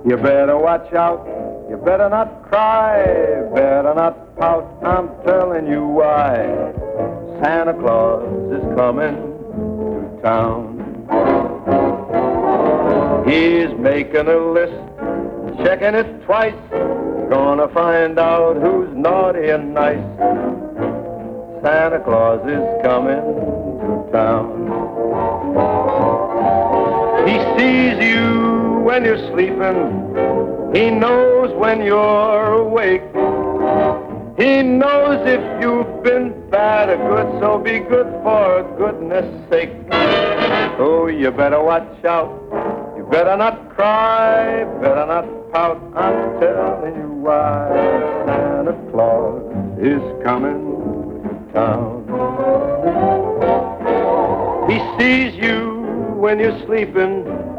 You better watch out, you better not cry, better not pout, I'm telling you why. Santa Claus is coming to town. He's making a list, checking it twice, gonna find out who's naughty and nice. Santa Claus is coming to town. He sees you when you're sleeping, he knows when you're awake. He knows if you've been bad or good, so be good for goodness sake. Oh, you better watch out, you better not cry, better not pout, I'm telling you why. Santa Claus is coming to town. He sees you when you're sleeping,